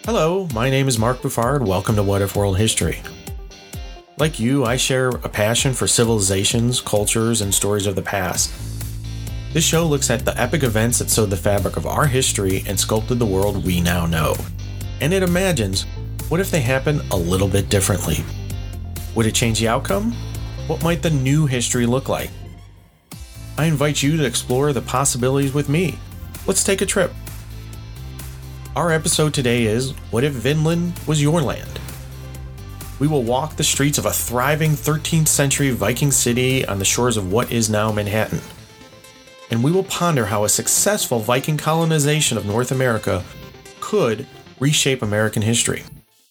Hello, my name is Mark Buffard. Welcome to What If World History. Like you, I share a passion for civilizations, cultures, and stories of the past. This show looks at the epic events that sewed the fabric of our history and sculpted the world we now know. And it imagines, what if they happened a little bit differently? Would it change the outcome? What might the new history look like? I invite you to explore the possibilities with me. Let's take a trip. Our episode today is, what if Vinland was your land? We will walk the streets of a thriving 13th century Viking city on the shores of what is now Manhattan. And we will ponder how a successful Viking colonization of North America could reshape American history.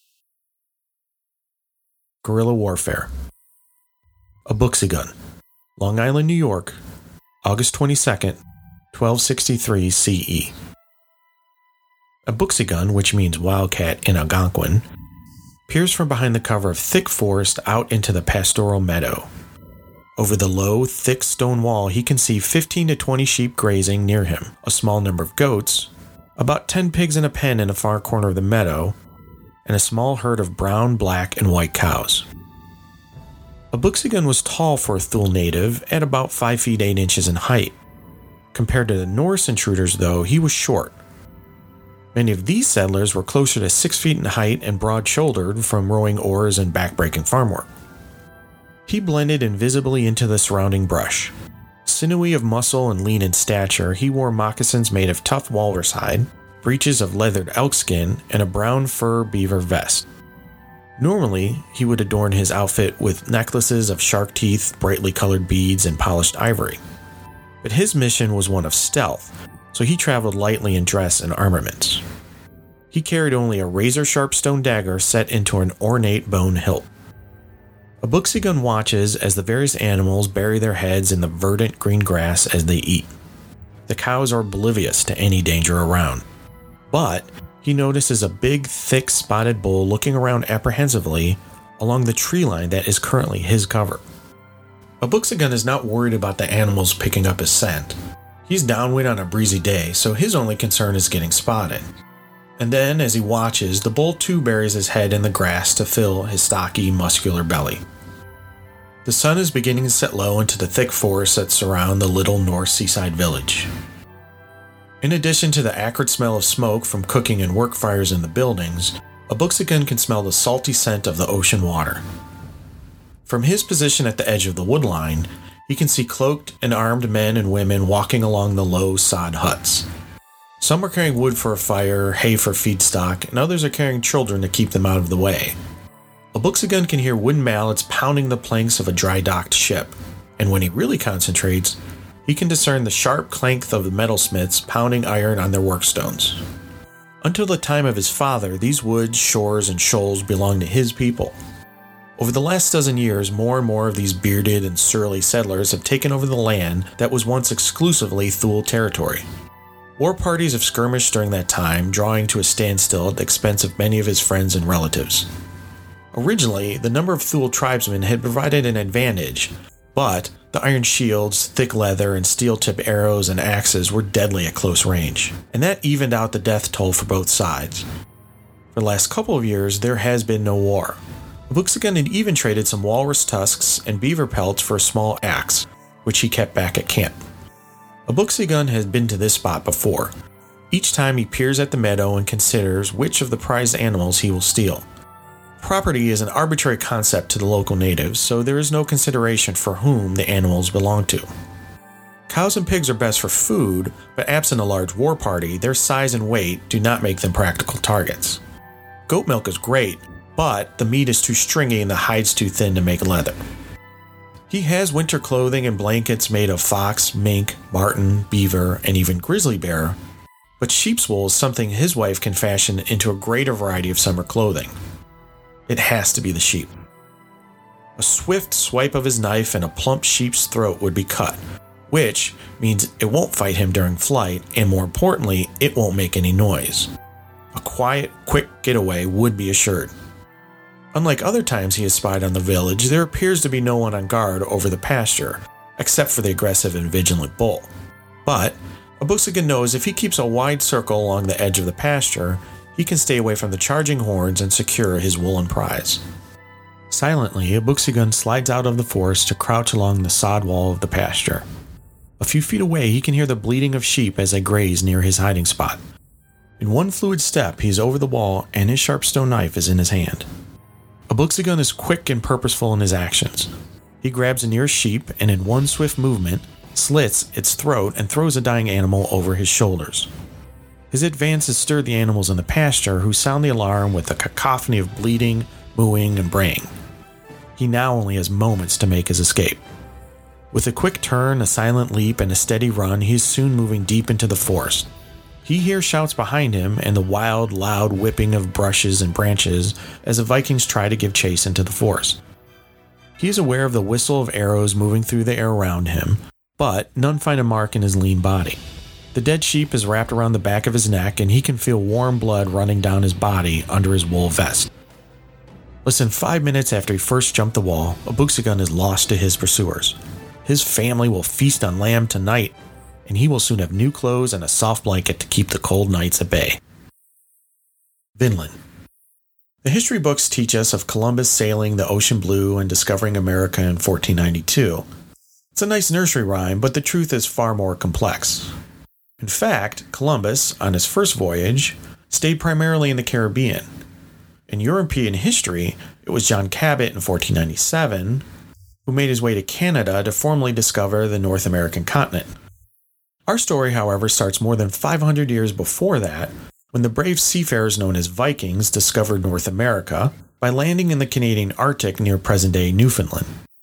Guerrilla warfare. A Buxi gun. Long Island, New York, August 22nd, 1263 CE. A Buxi gun, which means wildcat in Algonquin, peers from behind the cover of thick forest out into the pastoral meadow. Over the low, thick stone wall, he can see 15 to 20 sheep grazing near him, a small number of goats, about 10 pigs in a pen in a far corner of the meadow, and a small herd of brown, black, and white cows. A Buxi gun was tall for a Thule native at about 5 feet 8 inches in height. Compared to the Norse intruders, though, he was short. Many of these settlers were closer to 6 feet in height and broad-shouldered from rowing oars and back-breaking farm work. He blended invisibly into the surrounding brush. Sinewy of muscle and lean in stature, he wore moccasins made of tough walrus hide, breeches of leathered elk skin, and a brown fur beaver vest. Normally, he would adorn his outfit with necklaces of shark teeth, brightly colored beads, and polished ivory. But his mission was one of stealth, so he traveled lightly in dress and armaments. He carried only a razor-sharp stone dagger set into an ornate bone hilt. A Buxi gun watches as the various animals bury their heads in the verdant green grass as they eat. The cows are oblivious to any danger around. But he notices a big, thick, spotted bull looking around apprehensively along the tree line that is currently his cover. A Buxi gun is not worried about the animals picking up his scent. He's downwind on a breezy day, so his only concern is getting spotted. And then, as he watches, the bull too buries his head in the grass to fill his stocky, muscular belly. The sun is beginning to set low into the thick forests that surround the little north seaside village. In addition to the acrid smell of smoke from cooking and work fires in the buildings, a Buxi gun can smell the salty scent of the ocean water. From his position at the edge of the woodline, he can see cloaked and armed men and women walking along the low sod huts. Some are carrying wood for a fire, hay for feedstock, and others are carrying children to keep them out of the way. A Buxi gun can hear wooden mallets pounding the planks of a dry-docked ship, and when he really concentrates, he can discern the sharp clank of the metalsmiths pounding iron on their workstones. Until the time of his father, these woods, shores, and shoals belonged to his people. Over the last dozen years, more and more of these bearded and surly settlers have taken over the land that was once exclusively Thule territory. War parties have skirmished during that time, drawing to a standstill at the expense of many of his friends and relatives. Originally, the number of Thule tribesmen had provided an advantage, but the iron shields, thick leather, and steel-tipped arrows and axes were deadly at close range, and that evened out the death toll for both sides. For the last couple of years, there has been no war. A Buxi gun had even traded some walrus tusks and beaver pelts for a small axe, which he kept back at camp. A Buxi gun has been to this spot before. Each time he peers at the meadow and considers which of the prized animals he will steal. Property is an arbitrary concept to the local natives, so there is no consideration for whom the animals belong to. Cows and pigs are best for food, but absent a large war party, their size and weight do not make them practical targets. Goat milk is great, but the meat is too stringy and the hides too thin to make leather. He has winter clothing and blankets made of fox, mink, marten, beaver, and even grizzly bear, but sheep's wool is something his wife can fashion into a greater variety of summer clothing. It has to be the sheep. A swift swipe of his knife and a plump sheep's throat would be cut, which means it won't fight him during flight, and more importantly, it won't make any noise. A quiet, quick getaway would be assured. Unlike other times he has spied on the village, there appears to be no one on guard over the pasture, except for the aggressive and vigilant bull. But a Buxi gun knows if he keeps a wide circle along the edge of the pasture, he can stay away from the charging hordes and secure his woolen prize. Silently, Abuxagun slides out of the forest to crouch along the sod wall of the pasture. A few feet away, he can hear the bleating of sheep as they graze near his hiding spot. In one fluid step, he is over the wall and his sharp stone knife is in his hand. Abuxagun is quick and purposeful in his actions. He grabs the nearest sheep and in one swift movement, slits its throat and throws a dying animal over his shoulders. His advances stir the animals in the pasture, who sound the alarm with a cacophony of bleating, mooing, and braying. He now only has moments to make his escape. With a quick turn, a silent leap, and a steady run, he is soon moving deep into the forest. He hears shouts behind him and the wild, loud whipping of brushes and branches as the Vikings try to give chase into the forest. He is aware of the whistle of arrows moving through the air around him, but none find a mark in his lean body. The dead sheep is wrapped around the back of his neck, and he can feel warm blood running down his body under his wool vest. Less than 5 minutes after he first jumped the wall, Abuxagun is lost to his pursuers. His family will feast on lamb tonight, and he will soon have new clothes and a soft blanket to keep the cold nights at bay. Vinland. The history books teach us of Columbus sailing the ocean blue and discovering America in 1492. It's a nice nursery rhyme, but the truth is far more complex. In fact, Columbus, on his first voyage, stayed primarily in the Caribbean. In European history, it was John Cabot in 1497 who made his way to Canada to formally discover the North American continent. Our story, however, starts more than 500 years before that, when the brave seafarers known as Vikings discovered North America by landing in the Canadian Arctic near present-day Newfoundland.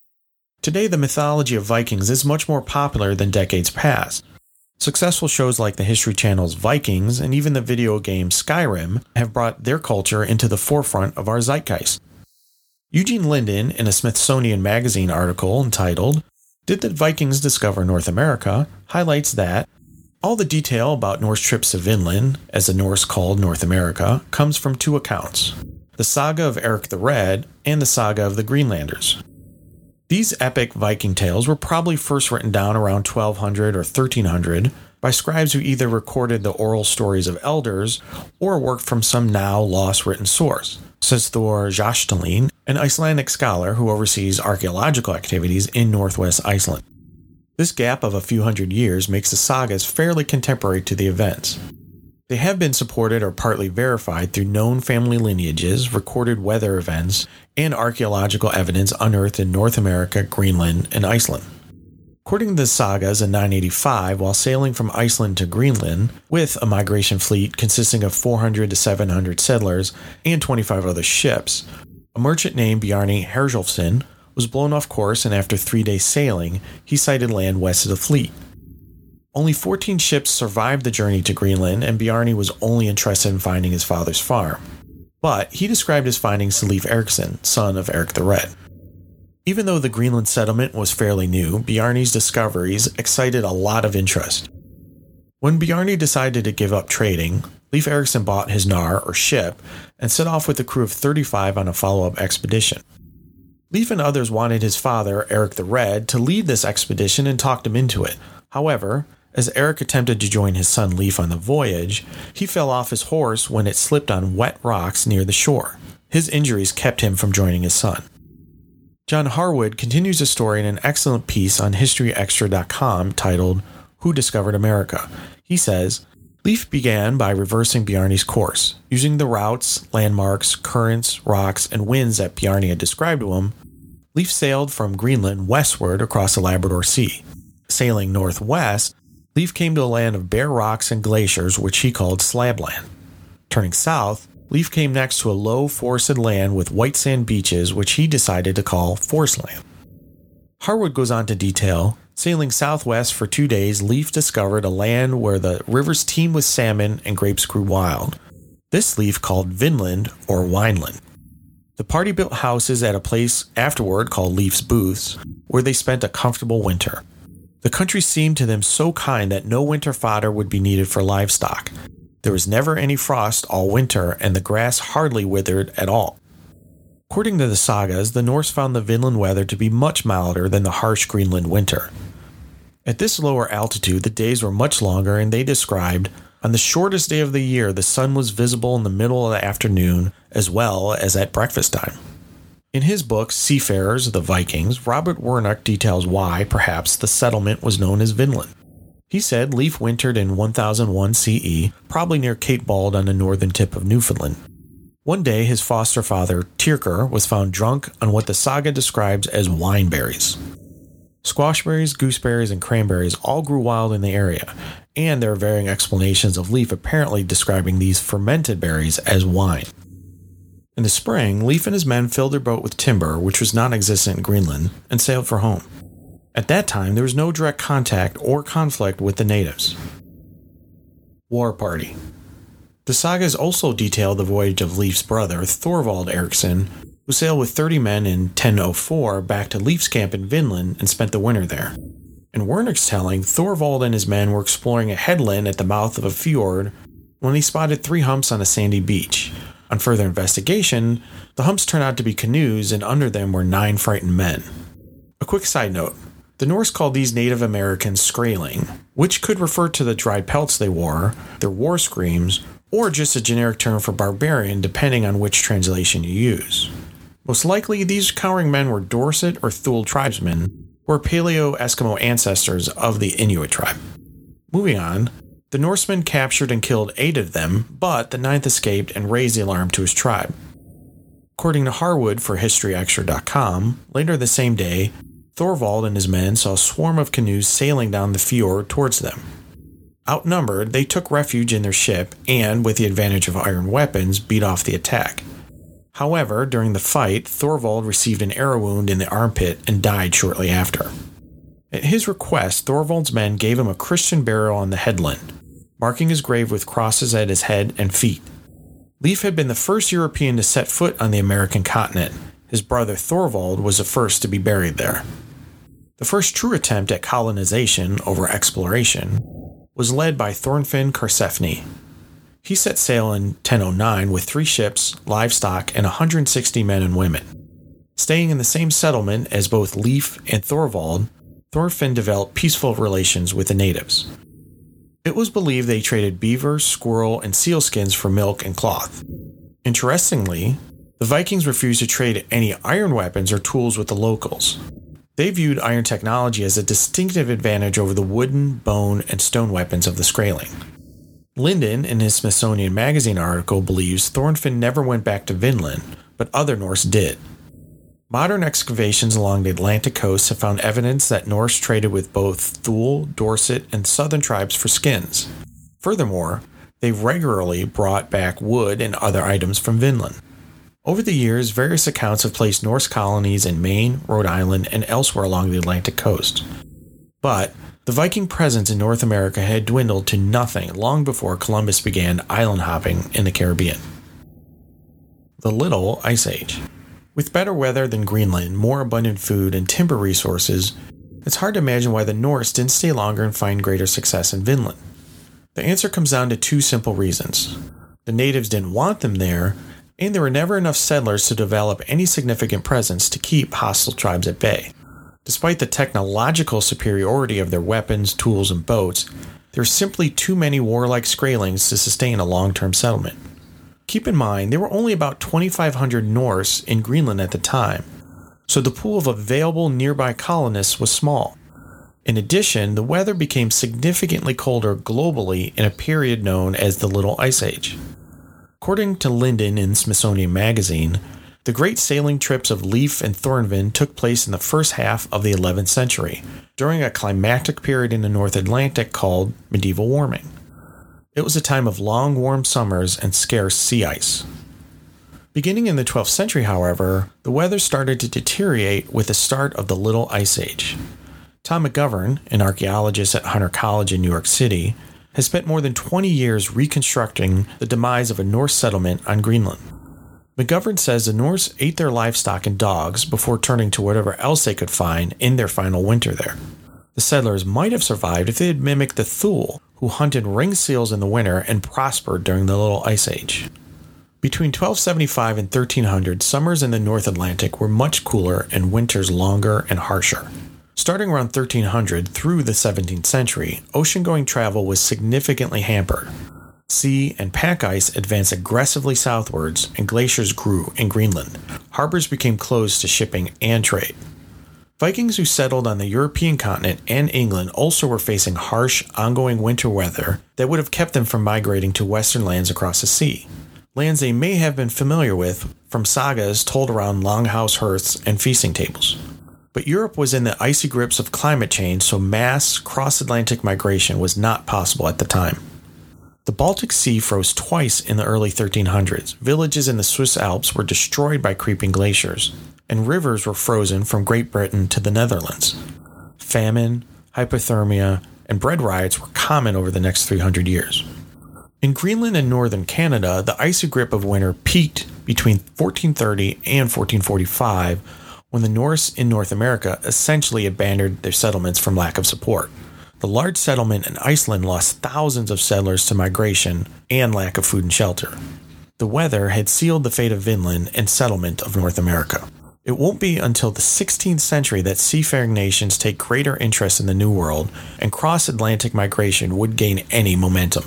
Today, the mythology of Vikings is much more popular than decades past. Successful shows like the History Channel's Vikings and even the video game Skyrim have brought their culture into the forefront of our zeitgeist. Eugene Linden, in a Smithsonian Magazine article entitled, "Did the Vikings Discover North America?" highlights that all the detail about Norse trips to Vinland, as the Norse called North America, comes from two accounts, the Saga of Eric the Red and the Saga of the Greenlanders. These epic Viking tales were probably first written down around 1200 or 1300 by scribes who either recorded the oral stories of elders or worked from some now lost written source, says Thor Hjaltalín, an Icelandic scholar who oversees archaeological activities in northwest Iceland. This gap of a few hundred years makes the sagas fairly contemporary to the events. They have been supported or partly verified through known family lineages, recorded weather events, and archaeological evidence unearthed in North America, Greenland, and Iceland. According to the sagas, in 985, while sailing from Iceland to Greenland with a migration fleet consisting of 400 to 700 settlers and 25 other ships, a merchant named Bjarni Herjolfsson was blown off course, and after 3 days sailing, he sighted land west of the fleet. Only 14 ships survived the journey to Greenland, and Bjarni was only interested in finding his father's farm. But he described his findings to Leif Erikson, son of Eric the Red. Even though the Greenland settlement was fairly new, Bjarni's discoveries excited a lot of interest. When Bjarni decided to give up trading, Leif Erikson bought his nar, or ship, and set off with a crew of 35 on a follow-up expedition. Leif and others wanted his father, Eric the Red, to lead this expedition and talked him into it. However, as Eric attempted to join his son Leif on the voyage, he fell off his horse when it slipped on wet rocks near the shore. His injuries kept him from joining his son. John Harwood continues the story in an excellent piece on HistoryExtra.com titled, "Who Discovered America?" He says, Leif began by reversing Bjarni's course. Using the routes, landmarks, currents, rocks, and winds that Bjarni had described to him, Leif sailed from Greenland westward across the Labrador Sea. Sailing northwest, Leif came to a land of bare rocks and glaciers, which he called Slabland. Turning south, Leif came next to a low forested land with white sand beaches, which he decided to call Forestland. Harwood goes on to detail, sailing southwest for 2 days, Leif discovered a land where the rivers teemed with salmon and grapes grew wild. This Leif called Vinland, or Wineland. The party built houses at a place afterward called Leif's Booths, where they spent a comfortable winter. The country seemed to them so kind that no winter fodder would be needed for livestock. There was never any frost all winter, and the grass hardly withered at all. According to the sagas, the Norse found the Vinland weather to be much milder than the harsh Greenland winter. At this lower altitude, the days were much longer, and they described On the shortest day of the year, the sun was visible in the middle of the afternoon as well as at breakfast time. In his book, Seafarers, the Vikings, Robert Wernick details why, perhaps, the settlement was known as Vinland. He said Leif wintered in 1001 CE, probably near Cape Bald on the northern tip of Newfoundland. One day, his foster father, Tyrker, was found drunk on what the saga describes as wineberries. Squashberries, gooseberries, and cranberries all grew wild in the area, and there are varying explanations of Leif apparently describing these fermented berries as wine. In the spring, Leif and his men filled their boat with timber, which was non-existent in Greenland, and sailed for home. At that time, there was no direct contact or conflict with the natives. War Party. The sagas also detail the voyage of Leif's brother, Thorvald Eriksson, who sailed with 30 men in 1004 back to Leif's camp in Vinland and spent the winter there. In Wernick's telling, Thorvald and his men were exploring a headland at the mouth of a fjord when they spotted 3 humps on a sandy beach. On further investigation, the humps turned out to be canoes, and under them were 9 frightened men. A quick side note. The Norse called these Native Americans skraeling, which could refer to the dried pelts they wore, their war screams, or just a generic term for barbarian depending on which translation you use. Most likely, these cowering men were Dorset or Thule tribesmen, or Paleo-Eskimo ancestors of the Inuit tribe. Moving on, the Norsemen captured and killed 8 of them, but the 9th escaped and raised the alarm to his tribe. According to Harwood for HistoryExtra.com, later the same day, Thorvald and his men saw a swarm of canoes sailing down the fjord towards them. Outnumbered, they took refuge in their ship and, with the advantage of iron weapons, beat off the attack. However, during the fight, Thorvald received an arrow wound in the armpit and died shortly after. At his request, Thorvald's men gave him a Christian burial on the headland, marking his grave with crosses at his head and feet. Leif had been the first European to set foot on the American continent. His brother Thorvald was the first to be buried there. The first true attempt at colonization over exploration was led by Thorfinn Karlsefni. He set sail in 1009 with 3 ships, livestock, and 160 men and women. Staying in the same settlement as both Leif and Thorvald, Thorfinn developed peaceful relations with the natives. It was believed they traded beaver, squirrel, and seal skins for milk and cloth. Interestingly, the Vikings refused to trade any iron weapons or tools with the locals. They viewed iron technology as a distinctive advantage over the wooden, bone, and stone weapons of the Skraeling. Linden, in his Smithsonian Magazine article, believes Thorfinn never went back to Vinland, but other Norse did. Modern excavations along the Atlantic coast have found evidence that Norse traded with both Thule, Dorset, and southern tribes for skins. Furthermore, they regularly brought back wood and other items from Vinland. Over the years, various accounts have placed Norse colonies in Maine, Rhode Island, and elsewhere along the Atlantic coast. But the Viking presence in North America had dwindled to nothing long before Columbus began island hopping in the Caribbean. The Little Ice Age. With better weather than Greenland, more abundant food, and timber resources, it's hard to imagine why the Norse didn't stay longer and find greater success in Vinland. The answer comes down to 2 simple reasons. The natives didn't want them there, and there were never enough settlers to develop any significant presence to keep hostile tribes at bay. Despite the technological superiority of their weapons, tools, and boats, there are simply too many warlike Skraelings to sustain a long-term settlement. Keep in mind, there were only about 2,500 Norse in Greenland at the time, so the pool of available nearby colonists was small. In addition, the weather became significantly colder globally in a period known as the Little Ice Age. According to Linden in Smithsonian Magazine, the great sailing trips of Leif and Thorfinn took place in the first half of the 11th century, during a climactic period in the North Atlantic called medieval warming. It was a time of long, warm summers and scarce sea ice. Beginning in the 12th century, however, the weather started to deteriorate with the start of the Little Ice Age. Tom McGovern, an archaeologist at Hunter College in New York City, has spent more than 20 years reconstructing the demise of a Norse settlement on Greenland. McGovern says the Norse ate their livestock and dogs before turning to whatever else they could find in their final winter there. The settlers might have survived if they had mimicked the Thule, who hunted ring seals in the winter and prospered during the Little Ice Age. Between 1275 and 1300, summers in the North Atlantic were much cooler and winters longer and harsher. Starting around 1300 through the 17th century, ocean-going travel was significantly hampered. sea and pack ice advanced aggressively southwards and glaciers grew in Greenland. Harbors became closed to shipping and trade. Vikings who settled on the European continent and England also were facing harsh, ongoing winter weather that would have kept them from migrating to western lands across the sea. Lands they may have been familiar with from sagas told around longhouse hearths and feasting tables. But Europe was in the icy grips of climate change, so mass cross-Atlantic migration was not possible at the time. The Baltic Sea froze twice in the early 1300s. Villages in the Swiss Alps were destroyed by creeping glaciers, and rivers were frozen from Great Britain to the Netherlands. Famine, hypothermia, and bread riots were common over the next 300 years. In Greenland and northern Canada, the icy grip of winter peaked between 1430 and 1445, when the Norse in North America essentially abandoned their settlements from lack of support. The large settlement in Iceland lost thousands of settlers to migration and lack of food and shelter. The weather had sealed the fate of Vinland and settlement of North America. It won't be until the 16th century that seafaring nations take greater interest in the New World, and cross-Atlantic migration would gain any momentum.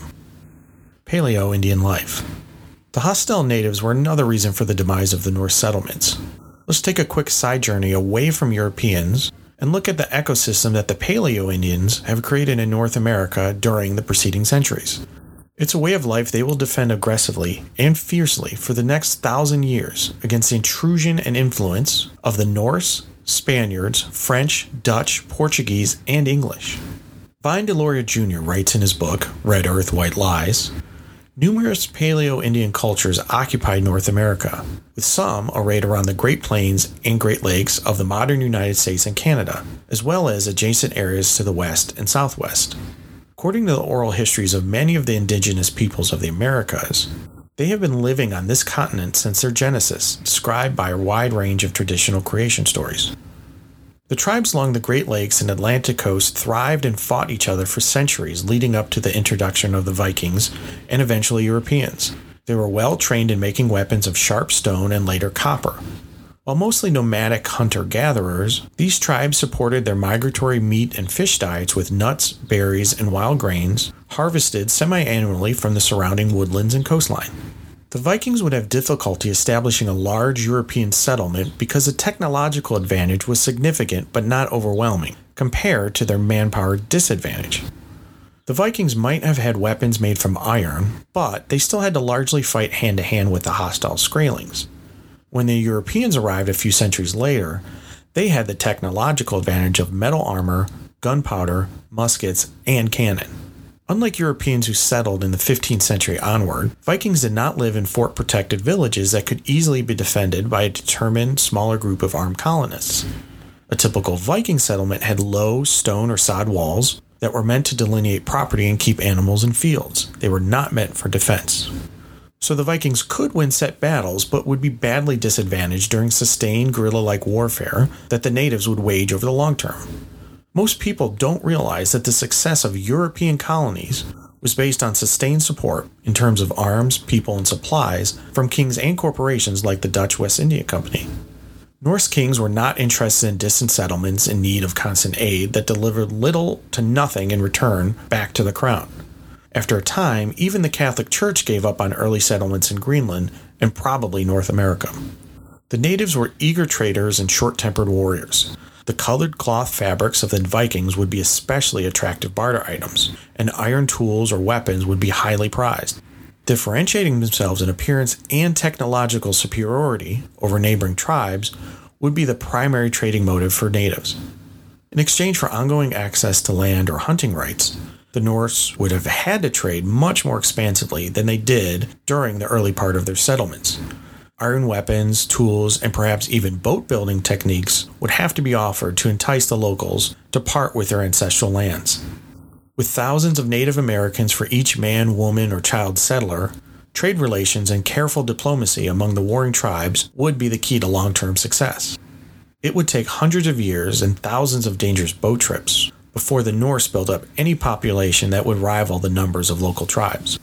Paleo-Indian life. The hostile natives were another reason for the demise of the Norse settlements. Let's take a quick side journey away from Europeans and look at the ecosystem that the Paleo-Indians have created in North America during the preceding centuries. It's a way of life they will defend aggressively and fiercely for the next 1,000 years against the intrusion and influence of the Norse, Spaniards, French, Dutch, Portuguese, and English. Vine Deloria Jr. writes in his book, Red Earth, White Lies, numerous Paleo-Indian cultures occupied North America, with some arrayed around the Great Plains and Great Lakes of the modern United States and Canada, as well as adjacent areas to the west and southwest. According to the oral histories of many of the indigenous peoples of the Americas, they have been living on this continent since their genesis, described by a wide range of traditional creation stories. The tribes along the Great Lakes and Atlantic coast thrived and fought each other for centuries leading up to the introduction of the Vikings and eventually Europeans. They were well trained in making weapons of sharp stone and later copper. While mostly nomadic hunter-gatherers, these tribes supported their migratory meat and fish diets with nuts, berries, and wild grains, harvested semi-annually from the surrounding woodlands and coastline. The Vikings would have difficulty establishing a large European settlement because the technological advantage was significant but not overwhelming, compared to their manpower disadvantage. The Vikings might have had weapons made from iron, but they still had to largely fight hand-to-hand with the hostile Skraelings. When the Europeans arrived a few centuries later, they had the technological advantage of metal armor, gunpowder, muskets, and cannon. Unlike Europeans who settled in the 15th century onward, Vikings did not live in fort-protected villages that could easily be defended by a determined, smaller group of armed colonists. A typical Viking settlement had low stone or sod walls that were meant to delineate property and keep animals in fields. They were not meant for defense. So the Vikings could win set battles, but would be badly disadvantaged during sustained guerrilla-like warfare that the natives would wage over the long term. Most people don't realize that the success of European colonies was based on sustained support in terms of arms, people, and supplies from kings and corporations like the Dutch West India Company. Norse kings were not interested in distant settlements in need of constant aid that delivered little to nothing in return back to the crown. After a time, even the Catholic Church gave up on early settlements in Greenland and probably North America. The natives were eager traders and short-tempered warriors. The colored cloth fabrics of the Vikings would be especially attractive barter items, and iron tools or weapons would be highly prized. Differentiating themselves in appearance and technological superiority over neighboring tribes would be the primary trading motive for natives. In exchange for ongoing access to land or hunting rights, the Norse would have had to trade much more expansively than they did during the early part of their settlements. Iron weapons, tools, and perhaps even boat-building techniques would have to be offered to entice the locals to part with their ancestral lands. With thousands of Native Americans for each man, woman, or child settler, trade relations and careful diplomacy among the warring tribes would be the key to long-term success. It would take hundreds of years and thousands of dangerous boat trips before the Norse built up any population that would rival the numbers of local tribes.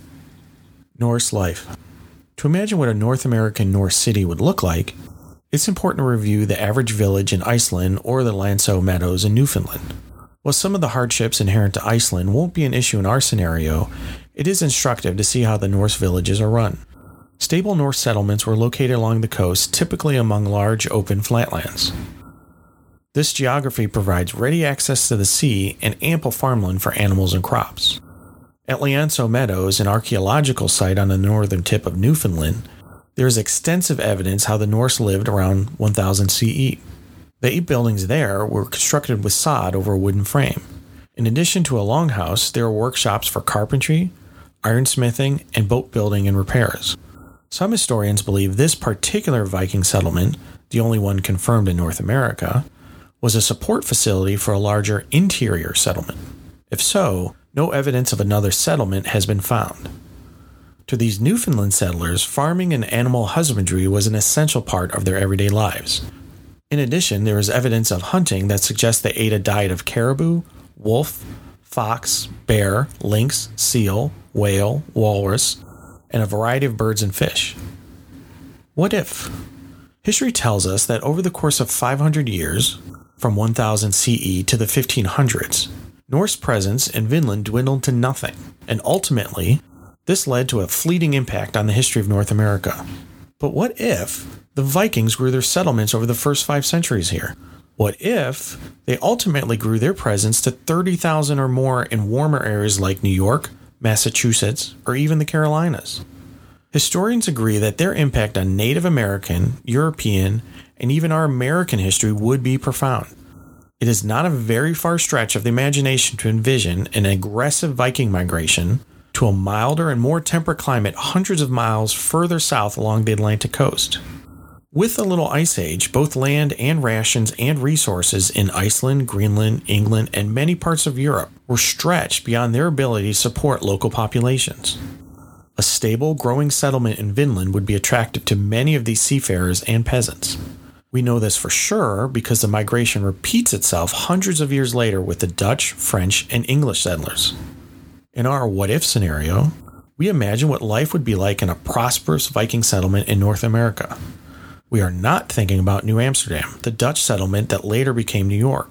Norse life. To imagine what a North American Norse city would look like, it's important to review the average village in Iceland or the Lanso Meadows in Newfoundland. While some of the hardships inherent to Iceland won't be an issue in our scenario, it is instructive to see how the Norse villages are run. Stable Norse settlements were located along the coast, typically among large open flatlands. This geography provides ready access to the sea and ample farmland for animals and crops. At Lianso Meadows, an archaeological site on the northern tip of Newfoundland, there is extensive evidence how the Norse lived around 1000 CE. The 8 buildings there were constructed with sod over a wooden frame. In addition to a longhouse, there are workshops for carpentry, ironsmithing, and boat building and repairs. Some historians believe this particular Viking settlement, the only one confirmed in North America, was a support facility for a larger interior settlement. If so, no evidence of another settlement has been found. To these Newfoundland settlers, farming and animal husbandry was an essential part of their everyday lives. In addition, there is evidence of hunting that suggests they ate a diet of caribou, wolf, fox, bear, lynx, seal, whale, walrus, and a variety of birds and fish. What if? History tells us that over the course of 500 years, from 1000 CE to the 1500s, Norse presence in Vinland dwindled to nothing, and ultimately, this led to a fleeting impact on the history of North America. But what if the Vikings grew their settlements over the first 5 centuries here? What if they ultimately grew their presence to 30,000 or more in warmer areas like New York, Massachusetts, or even the Carolinas? Historians agree that their impact on Native American, European, and even our American history would be profound. It is not a very far stretch of the imagination to envision an aggressive Viking migration to a milder and more temperate climate hundreds of miles further south along the Atlantic coast. With the Little Ice Age, both land and rations and resources in Iceland, Greenland, England, and many parts of Europe were stretched beyond their ability to support local populations. A stable, growing settlement in Vinland would be attractive to many of these seafarers and peasants. We know this for sure because the migration repeats itself hundreds of years later with the Dutch, French, and English settlers. In our what-if scenario, we imagine what life would be like in a prosperous Viking settlement in North America. We are not thinking about New Amsterdam, the Dutch settlement that later became New York.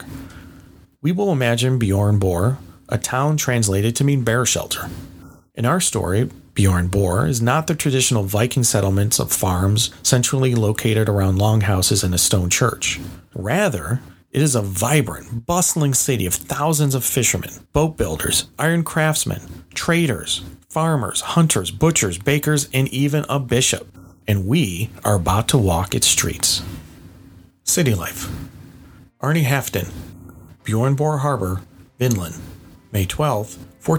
We will imagine Bjornborg, a town translated to mean bear shelter. In our story, Bjornborg is not the traditional Viking settlements of farms centrally located around longhouses and a stone church. Rather, it is a vibrant, bustling city of thousands of fishermen, boat builders, iron craftsmen, traders, farmers, hunters, butchers, bakers, and even a bishop. And we are about to walk its streets. City life. Arni Haften, Bjornborg Harbor, Vinland, May 12,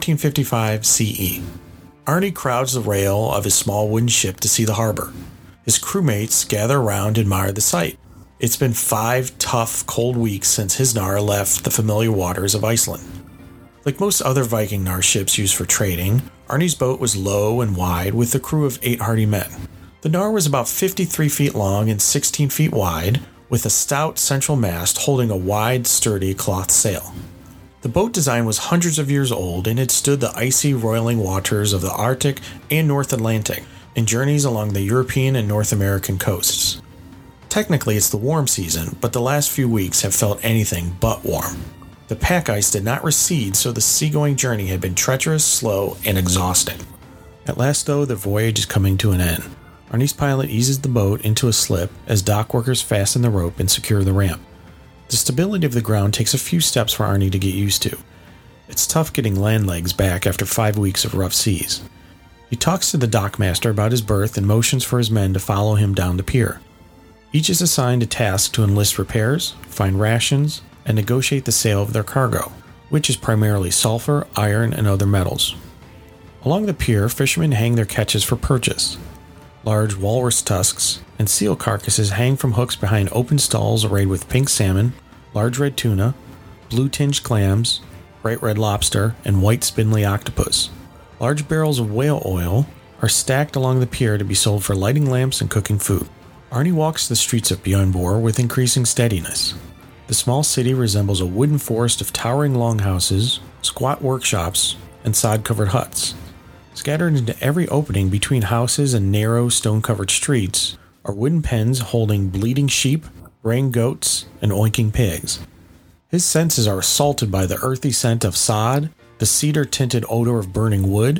1455 CE. Arni crowds the rail of his small wooden ship to see the harbor. His crewmates gather around and admire the sight. It's been 5 tough, cold weeks since his Nar left the familiar waters of Iceland. Like most other Viking Nar ships used for trading, Arni's boat was low and wide with a crew of 8 hardy men. The Nar was about 53 feet long and 16 feet wide, with a stout central mast holding a wide, sturdy cloth sail. The boat design was hundreds of years old and had stood the icy, roiling waters of the Arctic and North Atlantic in journeys along the European and North American coasts. Technically, it's the warm season, but the last few weeks have felt anything but warm. The pack ice did not recede, so the seagoing journey had been treacherous, slow, and exhausting. At last, though, the voyage is coming to an end. Arni's pilot eases the boat into a slip as dock workers fasten the rope and secure the ramp. The stability of the ground takes a few steps for Arni to get used to. It's tough getting land legs back after 5 weeks of rough seas. He talks to the dockmaster about his berth and motions for his men to follow him down the pier. Each is assigned a task to enlist repairs, find rations, and negotiate the sale of their cargo, which is primarily sulfur, iron, and other metals. Along the pier, fishermen hang their catches for purchase. Large walrus tusks and seal carcasses hang from hooks behind open stalls arrayed with pink salmon, large red tuna, blue-tinged clams, bright red lobster, and white spindly octopus. Large barrels of whale oil are stacked along the pier to be sold for lighting lamps and cooking food. Arni walks the streets of Bjornborg with increasing steadiness. The small city resembles a wooden forest of towering longhouses, squat workshops, and sod-covered huts. Scattered into every opening between houses and narrow, stone-covered streets are wooden pens holding bleating sheep, braying goats, and oinking pigs. His senses are assaulted by the earthy scent of sod, the cedar-tinted odor of burning wood,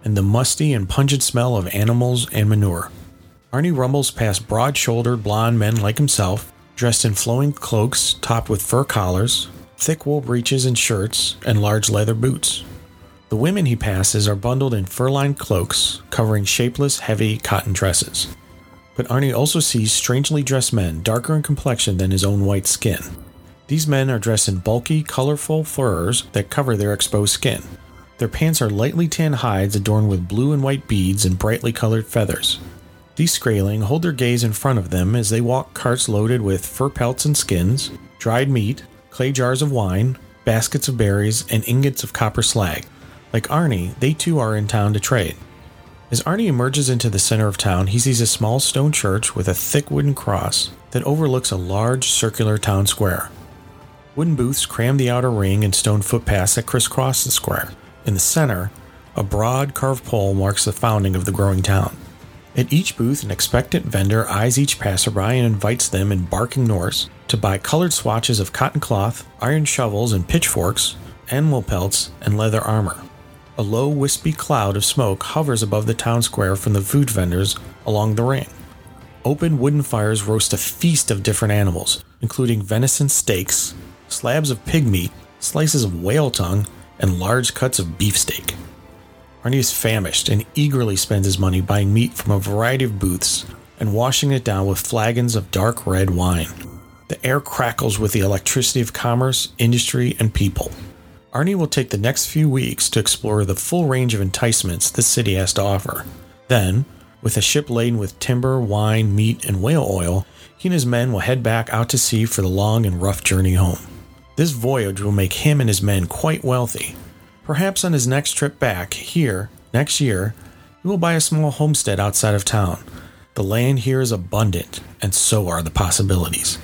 and the musty and pungent smell of animals and manure. Arnie rumbles past broad-shouldered blond men like himself, dressed in flowing cloaks topped with fur collars, thick wool breeches and shirts, and large leather boots. The women he passes are bundled in fur-lined cloaks, covering shapeless, heavy cotton dresses. But Arnie also sees strangely dressed men, darker in complexion than his own white skin. These men are dressed in bulky, colorful furs that cover their exposed skin. Their pants are lightly tanned hides adorned with blue and white beads and brightly colored feathers. These Skraeling hold their gaze in front of them as they walk carts loaded with fur pelts and skins, dried meat, clay jars of wine, baskets of berries, and ingots of copper slag. Like Arnie, they too are in town to trade. As Arnie emerges into the center of town, he sees a small stone church with a thick wooden cross that overlooks a large circular town square. Wooden booths cram the outer ring and stone footpaths that crisscross the square. In the center, a broad carved pole marks the founding of the growing town. At each booth, an expectant vendor eyes each passerby and invites them in barking Norse to buy colored swatches of cotton cloth, iron shovels and pitchforks, animal pelts, and leather armor. A low, wispy cloud of smoke hovers above the town square from the food vendors along the ring. Open wooden fires roast a feast of different animals, including venison steaks, slabs of pig meat, slices of whale tongue, and large cuts of beefsteak. Arnie is famished and eagerly spends his money buying meat from a variety of booths and washing it down with flagons of dark red wine. The air crackles with the electricity of commerce, industry, and people. Arnie will take the next few weeks to explore the full range of enticements this city has to offer. Then, with a ship laden with timber, wine, meat, and whale oil, he and his men will head back out to sea for the long and rough journey home. This voyage will make him and his men quite wealthy. Perhaps on his next trip back, here, next year, he will buy a small homestead outside of town. The land here is abundant, and so are the possibilities.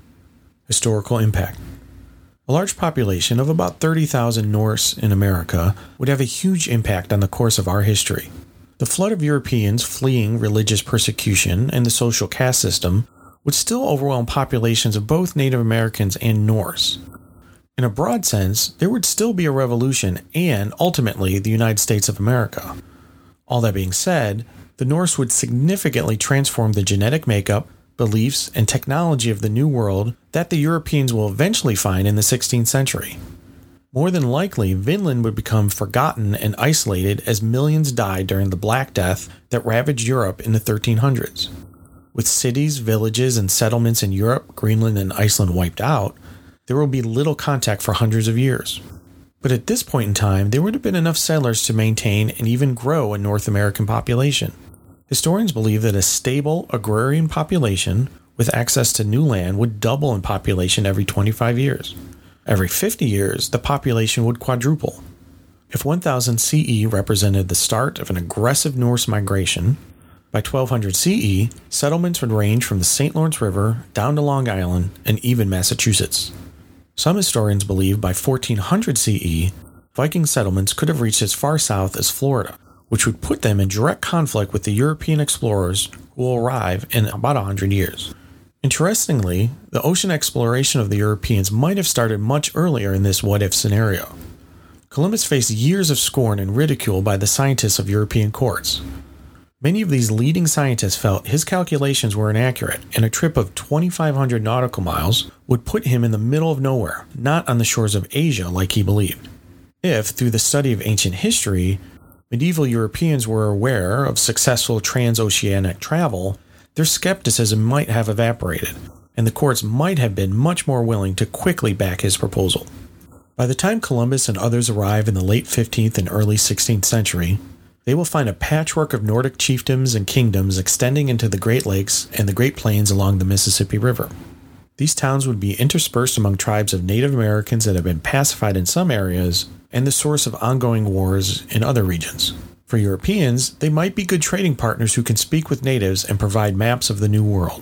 Historical impact. A large population of about 30,000 Norse in America would have a huge impact on the course of our history. The flood of Europeans fleeing religious persecution and the social caste system would still overwhelm populations of both Native Americans and Norse. In a broad sense, there would still be a revolution and, ultimately, the United States of America. All that being said, the Norse would significantly transform the genetic makeup, beliefs, and technology of the New World that the Europeans will eventually find in the 16th century. More than likely, Vinland would become forgotten and isolated as millions died during the Black Death that ravaged Europe in the 1300s. With cities, villages, and settlements in Europe, Greenland, and Iceland wiped out, there will be little contact for hundreds of years. But at this point in time, there would have been enough settlers to maintain and even grow a North American population. Historians believe that a stable agrarian population with access to new land would double in population every 25 years. Every 50 years, the population would quadruple. If 1000 CE represented the start of an aggressive Norse migration, by 1200 CE, settlements would range from the St. Lawrence River down to Long Island and even Massachusetts. Some historians believe by 1400 CE, Viking settlements could have reached as far south as Florida, which would put them in direct conflict with the European explorers who will arrive in about 100 years. Interestingly, the ocean exploration of the Europeans might have started much earlier in this what-if scenario. Columbus faced years of scorn and ridicule by the scientists of European courts. Many of these leading scientists felt his calculations were inaccurate, and a trip of 2,500 nautical miles would put him in the middle of nowhere, not on the shores of Asia like he believed. If, through the study of ancient history, medieval Europeans were aware of successful transoceanic travel, their skepticism might have evaporated, and the courts might have been much more willing to quickly back his proposal. By the time Columbus and others arrive in the late 15th and early 16th century, they will find a patchwork of Nordic chiefdoms and kingdoms extending into the Great Lakes and the Great Plains along the Mississippi River. These towns would be interspersed among tribes of Native Americans that have been pacified in some areas and the source of ongoing wars in other regions. For Europeans, they might be good trading partners who can speak with natives and provide maps of the New World.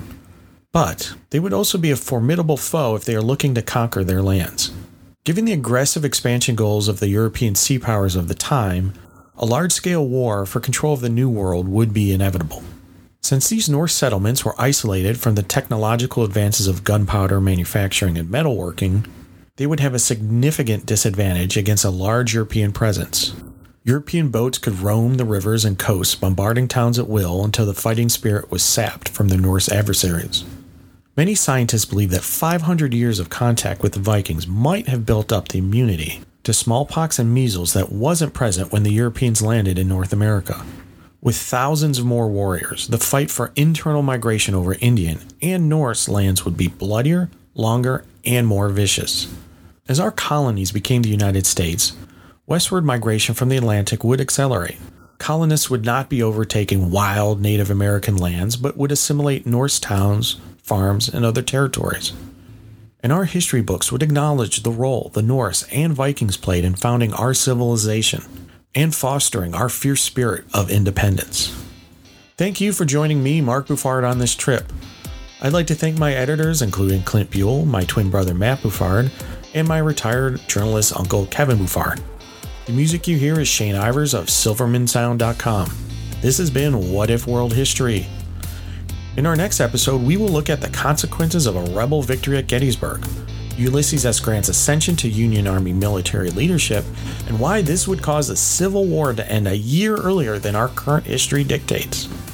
But they would also be a formidable foe if they are looking to conquer their lands. Given the aggressive expansion goals of the European sea powers of the time, a large-scale war for control of the New World would be inevitable. Since these Norse settlements were isolated from the technological advances of gunpowder manufacturing and metalworking, they would have a significant disadvantage against a large European presence. European boats could roam the rivers and coasts, bombarding towns at will until the fighting spirit was sapped from the Norse adversaries. Many scientists believe that 500 years of contact with the Vikings might have built up the immunity to smallpox and measles that wasn't present when the Europeans landed in North America. With thousands of more warriors, the fight for internal migration over Indian and Norse lands would be bloodier, longer, and more vicious. As our colonies became the United States, westward migration from the Atlantic would accelerate. Colonists would not be overtaking wild Native American lands, but would assimilate Norse towns, farms, and other territories. And our history books would acknowledge the role the Norse and Vikings played in founding our civilization and fostering our fierce spirit of independence. Thank you for joining me, Mark Buffard, on this trip. I'd like to thank my editors, including Clint Buell, my twin brother Matt Buffard, and my retired journalist uncle Kevin Buffard. The music you hear is Shane Ivers of SilvermanSound.com. This has been What If World History. In our next episode, we will look at the consequences of a rebel victory at Gettysburg, Ulysses S. Grant's ascension to Union Army military leadership, and why this would cause a civil war to end a year earlier than our current history dictates.